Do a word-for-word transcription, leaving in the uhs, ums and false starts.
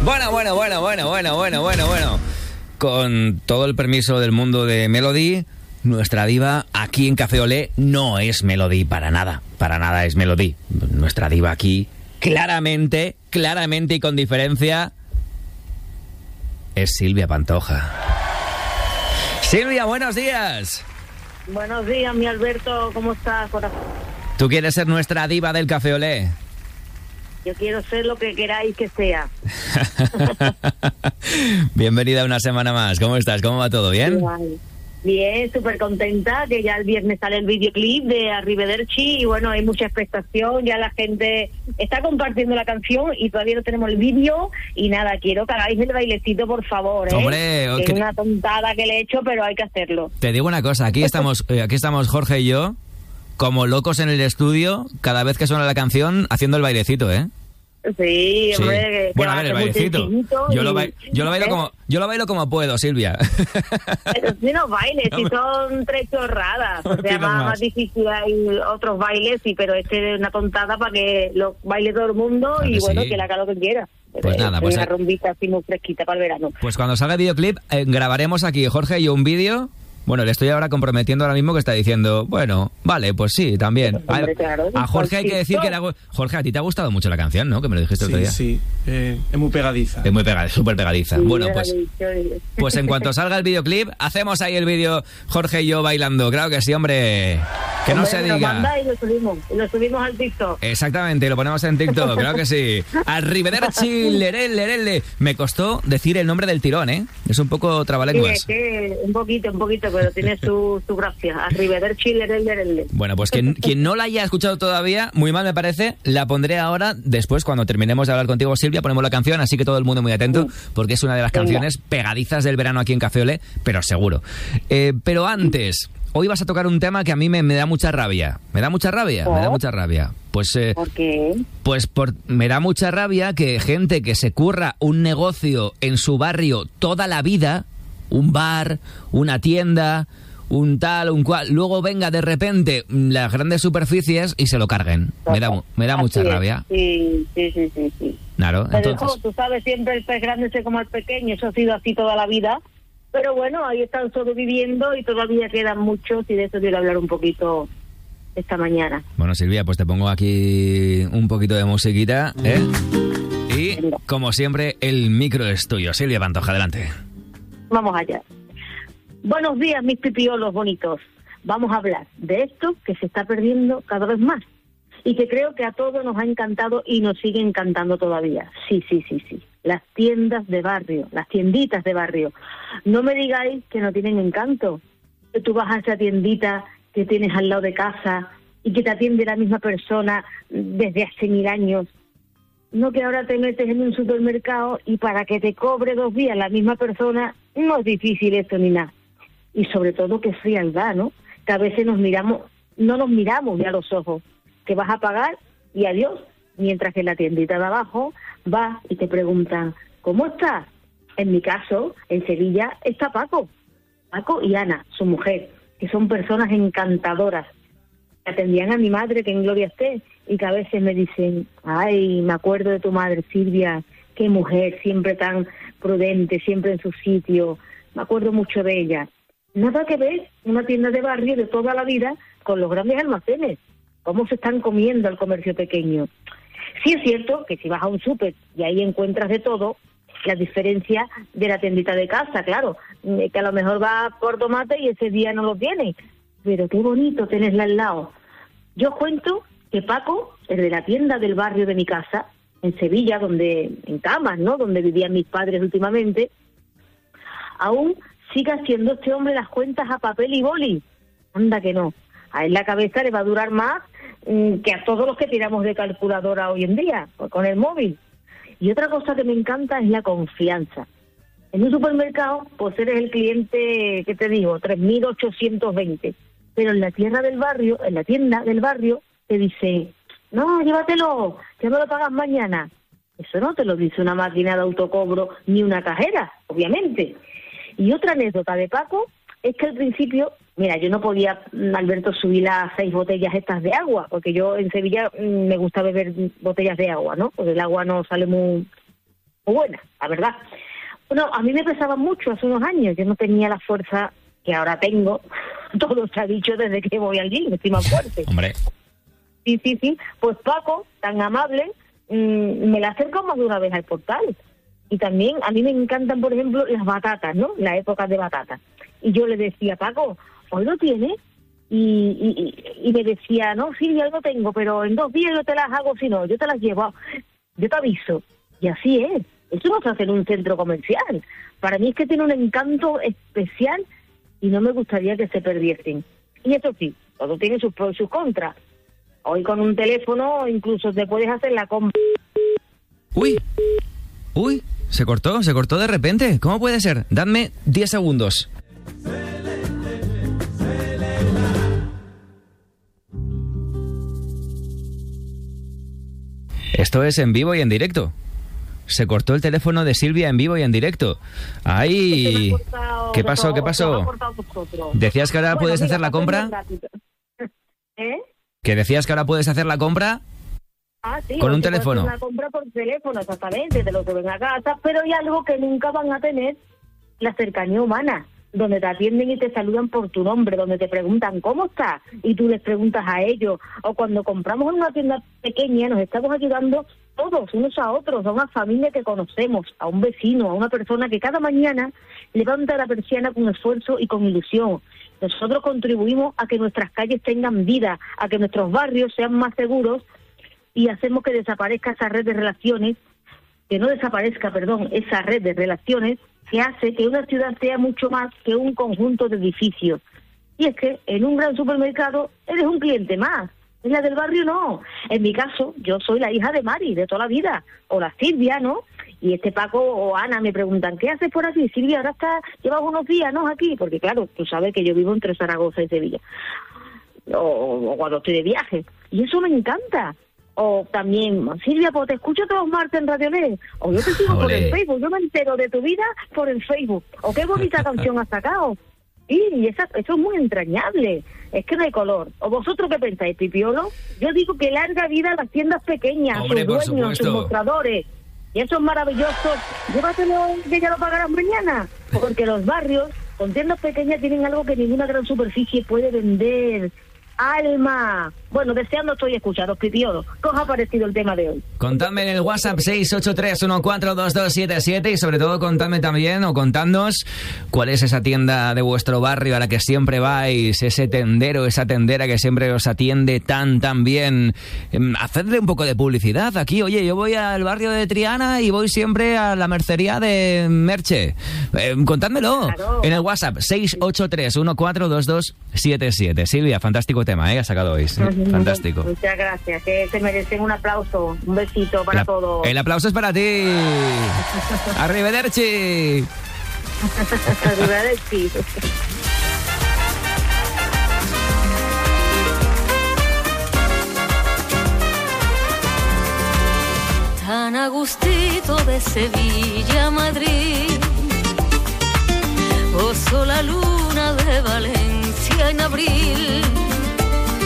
Bueno, bueno, bueno, bueno, bueno, bueno, bueno, bueno. Con todo el permiso del mundo de Melody, nuestra diva aquí en Café Olé no es Melody para nada. Para nada es Melody. Nuestra diva aquí, claramente, claramente y con diferencia, es Silvia Pantoja. Silvia, buenos días. Buenos días, mi Alberto. ¿Cómo estás, corazón? ¿Tú quieres ser nuestra diva del Café Olé? Yo quiero ser lo que queráis que sea. Bienvenida una semana más. ¿Cómo estás? ¿Cómo va todo? ¿Bien? Bien, súper contenta, que ya el viernes sale el videoclip de Arrivederci y bueno, hay mucha expectación, ya la gente está compartiendo la canción y todavía no tenemos el vídeo y nada, quiero que hagáis el bailecito, por favor, ¿eh? Hombre, es una tontada que le he hecho, pero hay que hacerlo. Te digo una cosa, aquí estamos, eh, aquí estamos Jorge y yo, como locos en el estudio, cada vez que suena la canción, haciendo el bailecito, ¿eh? Sí, sí. hombre, que bueno, a ver, el bailecito. Yo, y... lo ba- yo lo bailo ¿eh? como yo lo bailo como puedo, Silvia. Pero si no bailes, si son tres chorradas, o sea, más, más difícil hay otros bailes, sí, pero este es una tontada para que lo baile todo el mundo y bueno, sí, que la haga lo que quiera. Pues nada, pues una rumbita así muy fresquita para el verano. Pues cuando salga el videoclip, eh, grabaremos aquí Jorge y yo un vídeo. Bueno, le estoy ahora comprometiendo ahora mismo que está diciendo, bueno, vale, pues sí, también. A, claro, a Jorge hay que decir que... La, Jorge, a ti te ha gustado mucho la canción, ¿no? Que me lo dijiste sí, el otro día. Sí, eh, es muy pegadiza. Es muy pegadiza, súper pegadiza. Sí, bueno, pues, pues en cuanto salga el videoclip, hacemos ahí el vídeo Jorge y yo bailando. Claro que sí, hombre. Que hombre, no se diga. Lo manda y lo subimos, y lo subimos al TikTok. Exactamente, lo ponemos en TikTok, claro que sí. Arrivederci, lerel, lerel. Me costó decir el nombre del tirón, ¿eh? Es un poco trabalenguas. Sí, es que un poquito, un poquito, pero tiene su, su gracia. Arrivederci, lerel, lerel. Bueno, pues quien, quien no la haya escuchado todavía, muy mal me parece, la pondré ahora, después cuando terminemos de hablar contigo, Silvia, ponemos la canción, así que todo el mundo muy atento, porque es una de las canciones pegadizas del verano aquí en Café Olé, pero seguro. Eh, pero antes... Hoy vas a tocar un tema que a mí me, me da mucha rabia. ¿Me da mucha rabia? ¿Oh? Me da mucha rabia. Pues, eh, ¿Por qué? Pues por, me da mucha rabia que gente que se curra un negocio en su barrio toda la vida, un bar, una tienda, un tal, un cual, luego venga de repente las grandes superficies y se lo carguen. Me da, me da mucha es. rabia. Sí, sí, sí, sí, sí. Claro, Pero entonces... hijo, tú sabes, siempre el pez grande se come al pequeño, eso ha sido así toda la vida. Pero bueno, ahí están sobreviviendo y todavía quedan muchos y de eso quiero hablar un poquito esta mañana. Bueno, Silvia, pues te pongo aquí un poquito de musiquita, ¿eh? Y, como siempre, el micro es tuyo. Silvia Pantoja, adelante. Vamos allá. Buenos días, mis pipiolos bonitos. Vamos a hablar de esto que se está perdiendo cada vez más y que creo que a todos nos ha encantado y nos sigue encantando todavía. Sí, sí, sí, sí. Las tiendas de barrio, las tienditas de barrio. No me digáis que no tienen encanto, que tú vas a esa tiendita que tienes al lado de casa y que te atiende la misma persona desde hace mil años. No que ahora te metes en un supermercado y para que te cobre dos días la misma persona, no es difícil esto ni nada. Y sobre todo que frialdad, ¿no? Que a veces nos miramos, no nos miramos ni a los ojos, que vas a pagar y adiós. Mientras que en la tiendita de abajo vas y te preguntan, ¿cómo estás? En mi caso, en Sevilla, está Paco. Paco y Ana, su mujer, que son personas encantadoras. Que atendían a mi madre, que en gloria esté, y que a veces me dicen, ay, me acuerdo de tu madre, Silvia, qué mujer, siempre tan prudente, siempre en su sitio. Me acuerdo mucho de ella. Nada que ver una tienda de barrio de toda la vida con los grandes almacenes. Cómo se están comiendo al comercio pequeño. Sí es cierto que si vas a un súper y ahí encuentras de todo, la diferencia de la tiendita de casa, claro, que a lo mejor va por tomate y ese día no lo tiene, pero qué bonito tenerla al lado. Yo cuento que Paco, el de la tienda del barrio de mi casa, en Sevilla, donde en Camas, ¿no?, donde vivían mis padres últimamente, aún sigue haciendo este hombre las cuentas a papel y boli. Anda que no. A él la cabeza le va a durar más que a todos los que tiramos de calculadora hoy en día, con el móvil. Y otra cosa que me encanta es la confianza. En un supermercado, pues eres el cliente, ¿qué te digo?, tres mil ochocientos veinte. Pero en la tierra del barrio, en la tienda del barrio, te dice, no, llévatelo, que me lo pagas mañana. Eso no te lo dice una máquina de autocobro ni una cajera, obviamente. Y otra anécdota de Paco es que al principio, mira, yo no podía, Alberto, subir las seis botellas estas de agua, porque yo en Sevilla me gusta beber botellas de agua, ¿no? Porque el agua no sale muy muy buena, la verdad. Bueno, a mí me pesaba mucho hace unos años, yo no tenía la fuerza que ahora tengo, todo se ha dicho desde que voy al gym, estoy más fuerte. Hombre. Sí, sí, sí, pues Paco, tan amable, mmm, me la acerca más de una vez al portal. Y también a mí me encantan, por ejemplo, las batatas, ¿no? La época de batatas. Y yo le decía, Paco, ¿hoy lo tienes? Y, y, y me decía, no, sí, ya lo tengo, pero en dos días yo te las hago, si no, yo te las llevo, yo te aviso. Y así es, eso no se hace en un centro comercial. Para mí es que tiene un encanto especial y no me gustaría que se perdiesen. Y eso sí, todo tiene sus pros y sus contras. Hoy con un teléfono incluso te puedes hacer la compra. Uy, uy, se cortó, se cortó de repente. ¿Cómo puede ser? Dadme diez segundos. Esto es en vivo y en directo. Se cortó el teléfono de Silvia en vivo y en directo. ¡Ay! ¿Qué pasó? ¿Qué pasó? ¿Decías que ahora Bueno, puedes mira, hacer la compra? ¿Eh? ¿Que decías que ahora puedes hacer la compra? Ah, sí, con un te teléfono. puedes hacer la compra por teléfono, exactamente, de lo que ven a casa, pero hay algo que nunca van a tener, la cercanía humana, donde te atienden y te saludan por tu nombre, donde te preguntan ¿cómo estás? Y tú les preguntas a ellos. O cuando compramos en una tienda pequeña, nos estamos ayudando todos, unos a otros, a una familia que conocemos, a un vecino, a una persona que cada mañana levanta la persiana con esfuerzo y con ilusión. Nosotros contribuimos a que nuestras calles tengan vida, a que nuestros barrios sean más seguros y hacemos que desaparezca esa red de relaciones, que no desaparezca, perdón, esa red de relaciones que hace que una ciudad sea mucho más que un conjunto de edificios. Y es que en un gran supermercado eres un cliente más, en la del barrio no. En mi caso, yo soy la hija de Mari, de toda la vida, o la Silvia, ¿no? Y este Paco o Ana me preguntan, ¿qué haces por aquí? Silvia, ahora está, llevas unos días, ¿no? Aquí, porque claro, tú sabes que yo vivo entre Zaragoza y Sevilla, o, o cuando estoy de viaje, y eso me encanta. O también, Silvia, pues te escucho todos los martes en Radio Net, o yo te sigo por el Facebook, yo me entero de tu vida por el Facebook, o qué bonita canción has sacado. Y esa, eso es muy entrañable, es que no hay color. ¿O vosotros qué pensáis, Pipiolo? Yo digo que larga vida a las tiendas pequeñas, Hombre, sus dueños, sus mostradores, y eso es maravilloso. Llévatelo, que ya lo pagarás mañana, porque los barrios con tiendas pequeñas tienen algo que ninguna gran superficie puede vender. Alma. Bueno, deseando estoy escuchados, Pipiolo. ¿Qué os ha parecido el tema de hoy? Contadme en el WhatsApp seis ocho tres uno cuatro dos dos siete siete y sobre todo contadme también o contadnos cuál es esa tienda de vuestro barrio a la que siempre vais, ese tendero, esa tendera que siempre os atiende tan, tan bien. Hacedle un poco de publicidad aquí. Oye, yo voy al barrio de Triana y voy siempre a la mercería de Merche. Eh, contádmelo claro. En el WhatsApp seis ocho tres uno cuatro dos dos siete siete. Silvia, fantástico tema, ¿eh? Ha sacado hoy. ¿Sí? Fantástico. Muchas gracias, que se merecen un aplauso, un besito para La, todos. El aplauso es para ti. Arrivederci. Arrivederci. Tan a gustito de Sevilla a Madrid, posó la luna de Valencia en abril.